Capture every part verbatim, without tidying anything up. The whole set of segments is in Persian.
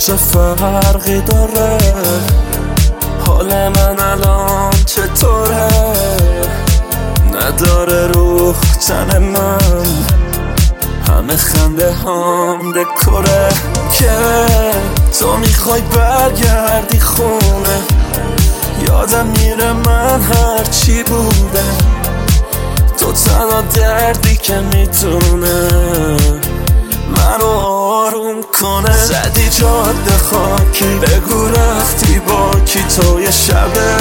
چه فرقی داره؟ حال من الان چطوره؟ نداره روح تن من، همه خنده هم دکوره. که تو میخوای برگردی خونه، یادم میره من هر چی بوده. تو تنها دردی که میتونه منو آروم کنه. زدی جاده خاکی، بگو رفتی با کی توی شبه.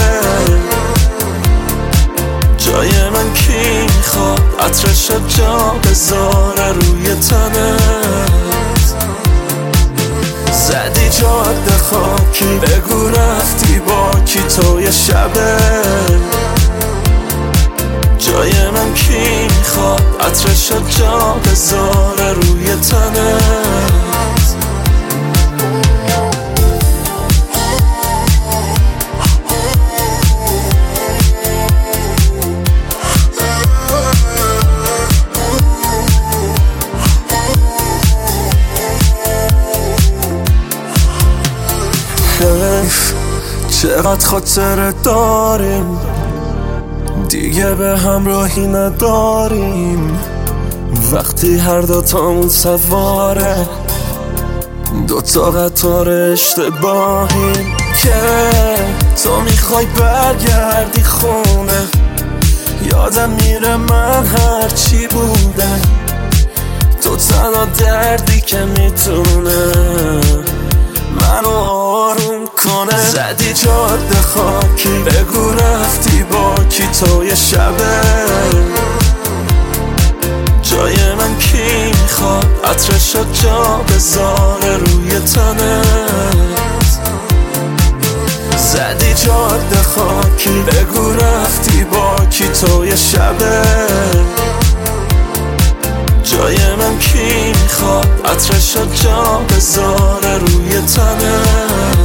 جای من کی میخواد عطرش جا بذاره روی تنت. زدی جاده خاکی، بگو رفتی با کی توی شبه. جای من کی میخواد عطرش جا بذاره روی تنت. حیف چقدر خاطره داریم، دیگه به همراهی نداریم. وقتی هر دوتامون سواره دوتا قطار اشتباهیم. که تو میخوای برگردی خونه، یادم میره من هر چی بوده. تو تنها دردی که میتونه منو آروم کنه. زدی جاده خاکی، بگو رفتی با کی توی شبه. جای من کی میخواد عطرش جا بذاره روی تنت. زدی جاده خاکی، بگو رفتی با کی توی شبه. جای من کی میخواد عطرش جا بذاره روی تنت.